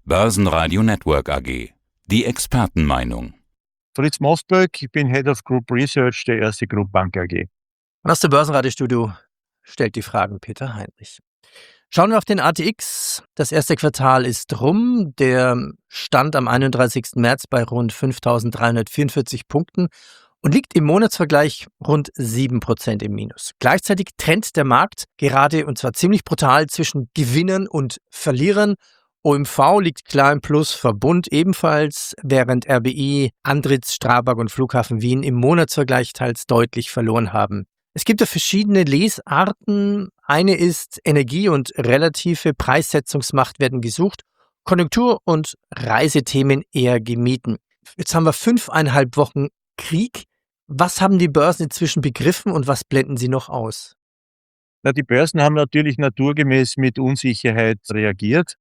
Börsenradio Network AG. Die Expertenmeinung. Fritz Mostberg, ich bin Head of Group Research der Erste Group Bank AG. Und aus dem Börsenradiostudio stellt die Fragen Peter Heinrich. Schauen wir auf den ATX. Das erste Quartal ist rum. Der stand am 31. März bei rund 5.344 Punkten und liegt im Monatsvergleich rund 7% im Minus. Gleichzeitig trennt der Markt gerade, und zwar ziemlich brutal, zwischen Gewinnern und Verlierern. OMV liegt klar im Plus, Verbund ebenfalls, während RBI, Andritz, Strabag und Flughafen Wien im Monatsvergleich teils deutlich verloren haben. Es gibt ja verschiedene Lesarten. Eine ist, Energie und relative Preissetzungsmacht werden gesucht, Konjunktur- und Reisethemen eher gemieden. Jetzt haben wir 5,5 Wochen Krieg. Was haben die Börsen inzwischen begriffen und was blenden sie noch aus? Die Börsen haben natürlich naturgemäß mit Unsicherheit reagiert,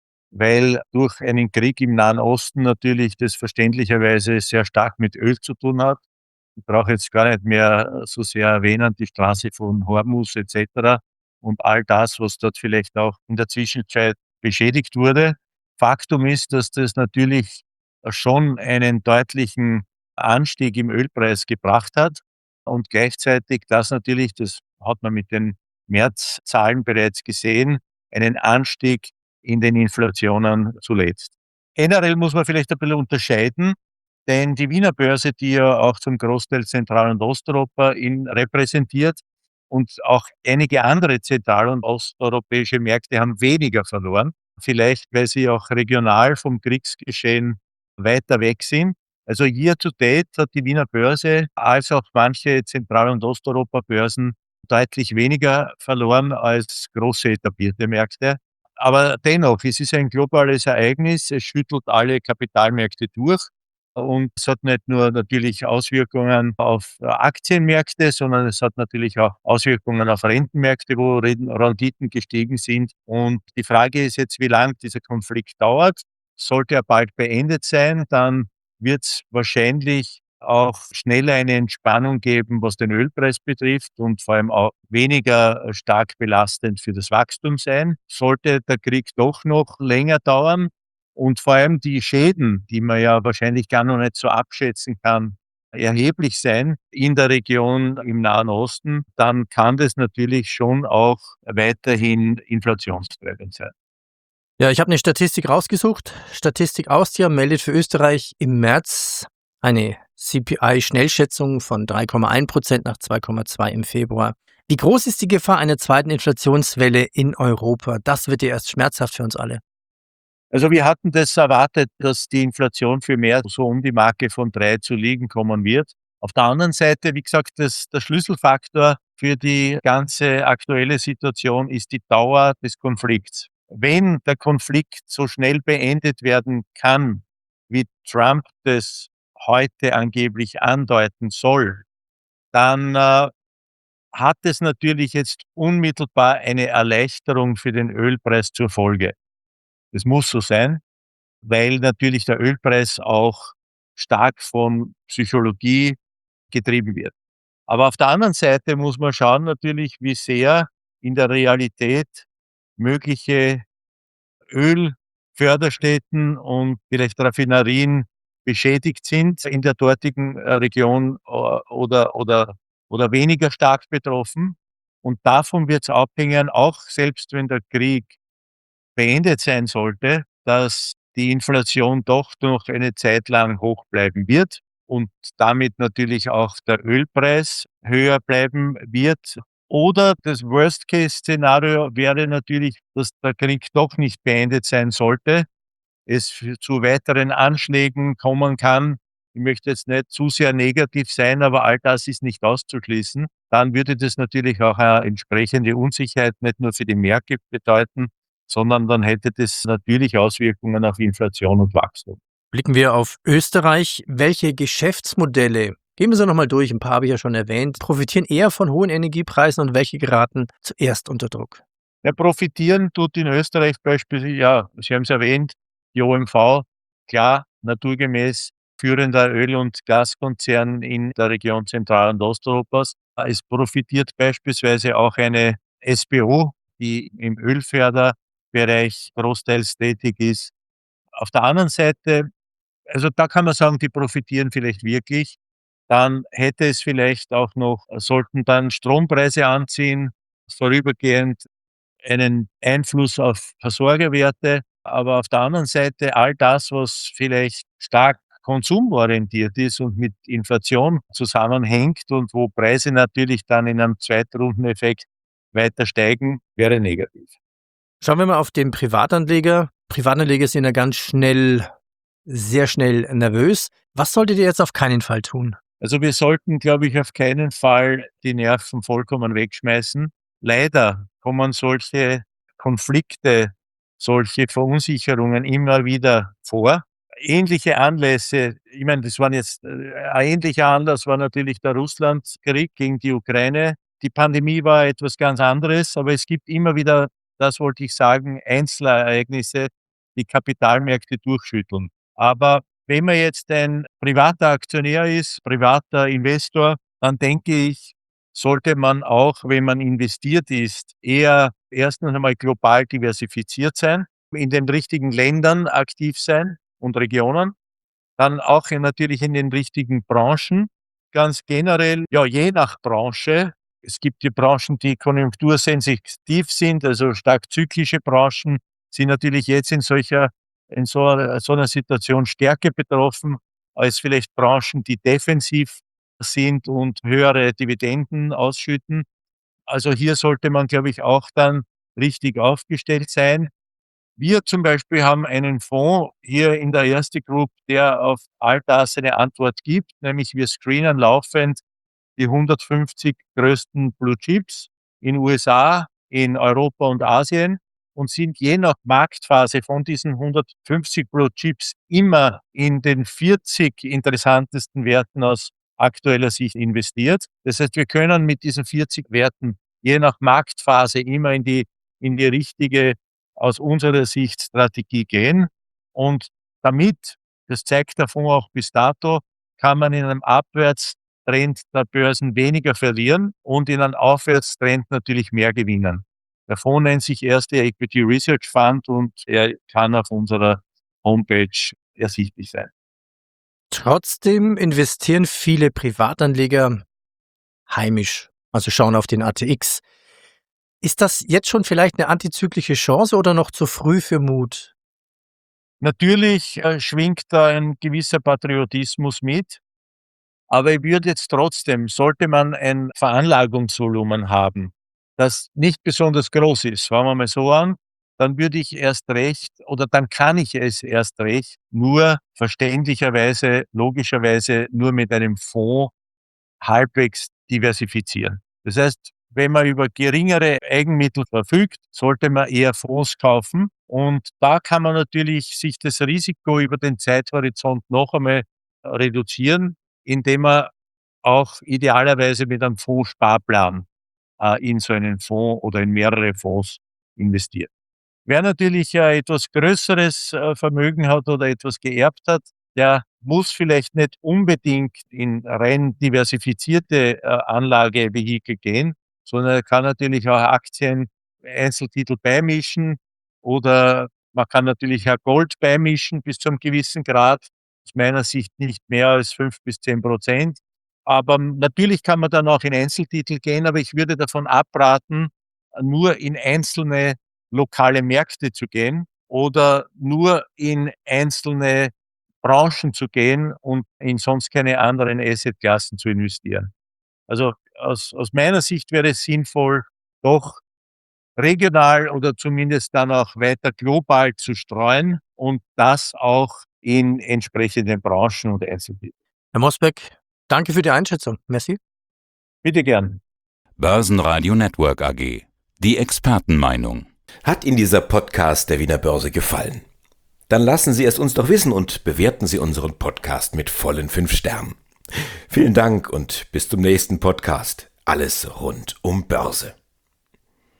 weil durch einen Krieg im Nahen Osten natürlich das verständlicherweise sehr stark mit Öl zu tun hat. Ich brauche jetzt gar nicht mehr so sehr erwähnen, die Straße von Hormuz etc. und all das, was dort vielleicht auch in der Zwischenzeit beschädigt wurde. Faktum ist, dass das natürlich schon einen deutlichen Anstieg im Ölpreis gebracht hat und gleichzeitig das natürlich, das hat man mit den Märzzahlen bereits gesehen, einen Anstieg in den Inflationen zuletzt. Generell muss man vielleicht ein bisschen unterscheiden, denn die Wiener Börse, die ja auch zum Großteil Zentral- und Osteuropa repräsentiert und auch einige andere zentral- und osteuropäische Märkte haben weniger verloren. Vielleicht, weil sie auch regional vom Kriegsgeschehen weiter weg sind. Also year to date hat die Wiener Börse als auch manche Zentral- und Osteuropa-Börsen deutlich weniger verloren als große etablierte Märkte. Aber dennoch, es ist ein globales Ereignis, es schüttelt alle Kapitalmärkte durch und es hat nicht nur natürlich Auswirkungen auf Aktienmärkte, sondern es hat natürlich auch Auswirkungen auf Rentenmärkte, wo Renditen gestiegen sind. Und die Frage ist jetzt, wie lange dieser Konflikt dauert. Sollte er bald beendet sein, dann wird es wahrscheinlich auch schneller eine Entspannung geben, was den Ölpreis betrifft und vor allem auch weniger stark belastend für das Wachstum sein. Sollte der Krieg doch noch länger dauern und vor allem die Schäden, die man ja wahrscheinlich gar noch nicht so abschätzen kann, erheblich sein in der Region im Nahen Osten, dann kann das natürlich schon auch weiterhin inflationstreibend sein. Ja, ich habe eine Statistik rausgesucht. Statistik Austria meldet für Österreich im März eine CPI-Schnellschätzung von 3,1% nach 2,2% im Februar. Wie groß ist die Gefahr einer zweiten Inflationswelle in Europa? Das wird ja erst schmerzhaft für uns alle. Also wir hatten das erwartet, dass die Inflation für mehr so um die Marke von 3 zu liegen kommen wird. Auf der anderen Seite, wie gesagt, der Schlüsselfaktor für die ganze aktuelle Situation ist die Dauer des Konflikts. Wenn der Konflikt so schnell beendet werden kann, wie Trump das heute angeblich andeuten soll, dann hat es natürlich jetzt unmittelbar eine Erleichterung für den Ölpreis zur Folge. Das muss so sein, weil natürlich der Ölpreis auch stark von Psychologie getrieben wird. Aber auf der anderen Seite muss man schauen natürlich, wie sehr in der Realität mögliche Ölförderstätten und vielleicht Raffinerien beschädigt sind in der dortigen Region oder weniger stark betroffen. Und davon wird es abhängen, auch selbst wenn der Krieg beendet sein sollte, dass die Inflation doch noch eine Zeit lang hoch bleiben wird und damit natürlich auch der Ölpreis höher bleiben wird. Oder das Worst-Case-Szenario wäre natürlich, dass der Krieg doch nicht beendet sein sollte, es zu weiteren Anschlägen kommen kann. Ich möchte jetzt nicht zu sehr negativ sein, aber all das ist nicht auszuschließen. Dann würde das natürlich auch eine entsprechende Unsicherheit nicht nur für die Märkte bedeuten, sondern dann hätte das natürlich Auswirkungen auf Inflation und Wachstum. Blicken wir auf Österreich. Welche Geschäftsmodelle, gehen wir sie nochmal durch, ein paar habe ich ja schon erwähnt, profitieren eher von hohen Energiepreisen und welche geraten zuerst unter Druck? Ja, profitieren tut in Österreich beispielsweise, ja, Sie haben es erwähnt, die OMV, klar, naturgemäß führender Öl- und Gaskonzern in der Region Zentral- und Osteuropas. Es profitiert beispielsweise auch eine SBO, die im Ölförderbereich großteils tätig ist. Auf der anderen Seite, also da kann man sagen, die profitieren vielleicht wirklich. Dann hätte es vielleicht auch noch, sollten dann Strompreise anziehen, vorübergehend einen Einfluss auf Versorgerwerte. Aber auf der anderen Seite all das, was vielleicht stark konsumorientiert ist und mit Inflation zusammenhängt und wo Preise natürlich dann in einem Zweitrundeneffekt weiter steigen, wäre negativ. Schauen wir mal auf den Privatanleger. Privatanleger sind ja ganz schnell, sehr schnell nervös. Was solltet ihr jetzt auf keinen Fall tun? Also wir sollten, glaube ich, auf keinen Fall die Nerven vollkommen wegschmeißen. Leider kommen solche Konflikte, solche Verunsicherungen immer wieder vor. Ähnliche Anlässe, ich meine, das waren jetzt, ein ähnlicher Anlass war natürlich der Russlandkrieg gegen die Ukraine. Die Pandemie war etwas ganz anderes, aber es gibt immer wieder, das wollte ich sagen, Einzelereignisse, die Kapitalmärkte durchschütteln. Aber wenn man jetzt ein privater Aktionär ist, privater Investor, dann denke ich, sollte man auch, wenn man investiert ist, eher erstens einmal global diversifiziert sein, in den richtigen Ländern aktiv sein und Regionen, dann auch natürlich in den richtigen Branchen. Ganz generell, ja, je nach Branche. Es gibt die Branchen, die konjunktursensitiv sind, also stark zyklische Branchen, sind natürlich jetzt in so einer Situation stärker betroffen als vielleicht Branchen, die defensiv sind und höhere Dividenden ausschütten. Also hier sollte man, glaube ich, auch dann richtig aufgestellt sein. Wir zum Beispiel haben einen Fonds hier in der Erste Group, der auf all das eine Antwort gibt, nämlich wir screenen laufend die 150 größten Blue Chips in USA, in Europa und Asien und sind je nach Marktphase von diesen 150 Blue Chips immer in den 40 interessantesten Werten aus aktueller Sicht investiert. Das heißt, wir können mit diesen 40 Werten je nach Marktphase immer in die richtige, aus unserer Sicht, Strategie gehen. Und damit, das zeigt der Fonds auch bis dato, kann man in einem Abwärtstrend der Börsen weniger verlieren und in einem Aufwärtstrend natürlich mehr gewinnen. Der Fonds nennt sich Erste Equity Research Fund und er kann auf unserer Homepage ersichtlich sein. Trotzdem investieren viele Privatanleger heimisch, also schauen auf den ATX. Ist das jetzt schon vielleicht eine antizyklische Chance oder noch zu früh für Mut? Natürlich schwingt da ein gewisser Patriotismus mit, aber ich würde jetzt trotzdem, sollte man ein Veranlagungsvolumen haben, das nicht besonders groß ist, fangen wir mal so an, dann würde ich erst recht oder dann kann ich es erst recht nur verständlicherweise, logischerweise nur mit einem Fonds halbwegs diversifizieren. Das heißt, wenn man über geringere Eigenmittel verfügt, sollte man eher Fonds kaufen. Und da kann man natürlich sich das Risiko über den Zeithorizont noch einmal reduzieren, indem man auch idealerweise mit einem Fondssparplan in so einen Fonds oder in mehrere Fonds investiert. Wer natürlich etwas größeres Vermögen hat oder etwas geerbt hat, der muss vielleicht nicht unbedingt in rein diversifizierte Anlagevehikel gehen, sondern er kann natürlich auch Aktien, Einzeltitel beimischen oder man kann natürlich auch Gold beimischen bis zu einem gewissen Grad. Aus meiner Sicht nicht mehr als 5-10%. Aber natürlich kann man dann auch in Einzeltitel gehen, aber ich würde davon abraten, nur in einzelne lokale Märkte zu gehen oder nur in einzelne Branchen zu gehen und in sonst keine anderen Assetklassen zu investieren. Also aus meiner Sicht wäre es sinnvoll, doch regional oder zumindest dann auch weiter global zu streuen und das auch in entsprechenden Branchen und Einzeltiteln. Herr Mosbeck, danke für die Einschätzung. Merci. Bitte gern. Börsenradio Network AG. Die Expertenmeinung. Hat Ihnen dieser Podcast der Wiener Börse gefallen? Dann lassen Sie es uns doch wissen und bewerten Sie unseren Podcast mit vollen 5 Sternen. Vielen Dank und bis zum nächsten Podcast. Alles rund um Börse.